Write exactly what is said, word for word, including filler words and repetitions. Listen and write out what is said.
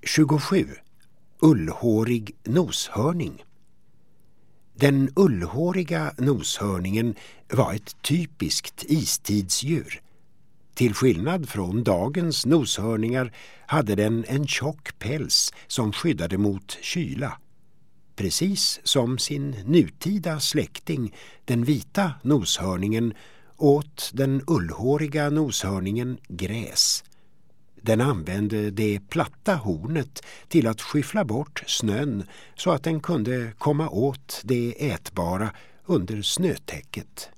tjugosju. Ullhårig noshörning. Den ullhåriga noshörningen var ett typiskt istidsdjur. Till skillnad från dagens noshörningar hade den en tjock päls som skyddade mot kyla. Precis som sin nutida släkting, den vita noshörningen, åt den ullhåriga noshörningen gräs. Den använde det platta hornet till att skyffla bort snön så att den kunde komma åt det ätbara under snötäcket.